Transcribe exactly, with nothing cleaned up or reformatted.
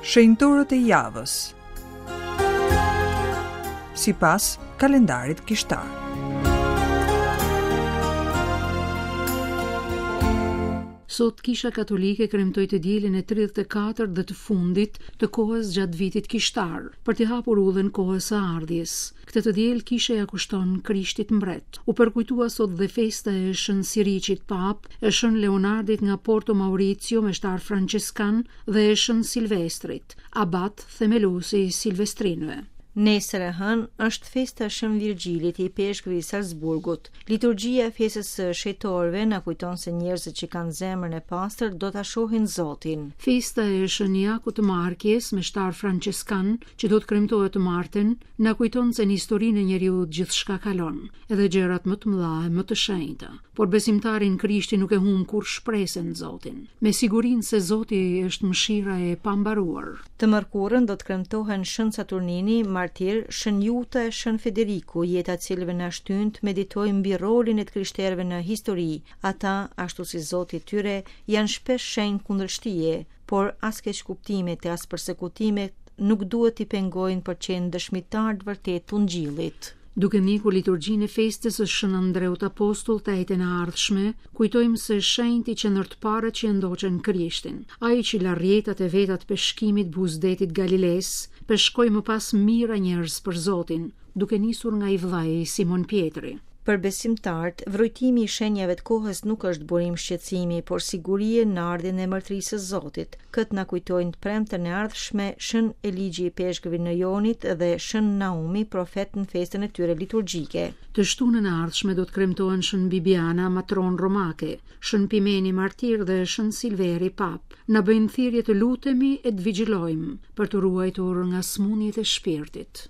Shenjtorët e javës sipas kalendarit kishtar. Sot Kisha Katolike kremtoi të dielin e tridhjetë e katërt dhe të fundit të kohës gjatë vitit kishtar, për t'i hapur udhën kohës së ardhjes. Këtë të diel Kisha ja kushton Krishtit mbret. U përkujtua sot dhe festa e Shën Siricit Pap, e Shën Leonardit nga Porto Mauricio me shtar franceskan dhe e Shën Silvestrit, abat themeluesi i Silvestrinëve. Nesër e hënë është festa e Shën Virgjilit i peshkëve i Salzburgut. Liturgjia e festës së shejtorëve na kujton se njerëzit që kanë zemrën e pastër do ta shohin Zotin. Festa e Shën Jakut të Markjes me shtar franceskan, që do të kremtohet të martën, na kujton se në historinë e njeriu gjithçka kalon, edhe gjërat më të mëdha e më të shenjta. Por besimtari në Krishtin nuk e humb kur shpresën në Zotin, me sigurinë se Zoti është mëshira e pambaruar. Të mërkurën do të kremtohen Shën Saturnini, martir, Shën Juta e Shën Federiku, jeta e cilëve na shtyn të meditojmë mbi rolin e të krishterëve në histori. Ata, ashtu si Zoti i tyre, janë shpesh shenjë kundërshtie, por as keq kuptimet e as përsekutimet nuk duhet t'i pengojnë për qenë dëshmitar të vërtet të Ungjillit. Duke ndjekur liturgjinë e festës së Shën Andreut Apostull të jetën e ardhshme, kujtojmë se shenjtë i qendërtparët që ndoqën Krishtin, ai që la rrjetat e veta të peshkimit buzdetit Galiles, peshkoi më pas mijëra njerëz për Zotin, duke nisur nga i vllai Simon Pietri. Për besimtarët, vrojtimi i shenjave të kohës nuk është burim shqetësimi, por sigurie në ardhin e mërtrisë së Zotit. Këtë na kujtojnë të premtën e ardhshme Shën Eligi i peshkëve në Jonit dhe Shën Naumi, profet në festën e tyre liturgjike. Të shtunën e ardhshme do të kremtohen Shën Bibiana, matron romake, Shën Pimeni martir dhe Shën Silveri pap. Na bëjnë thirrje të lutemi e të vigjilojmë për të ruajtur nga smundjet e shpirtit.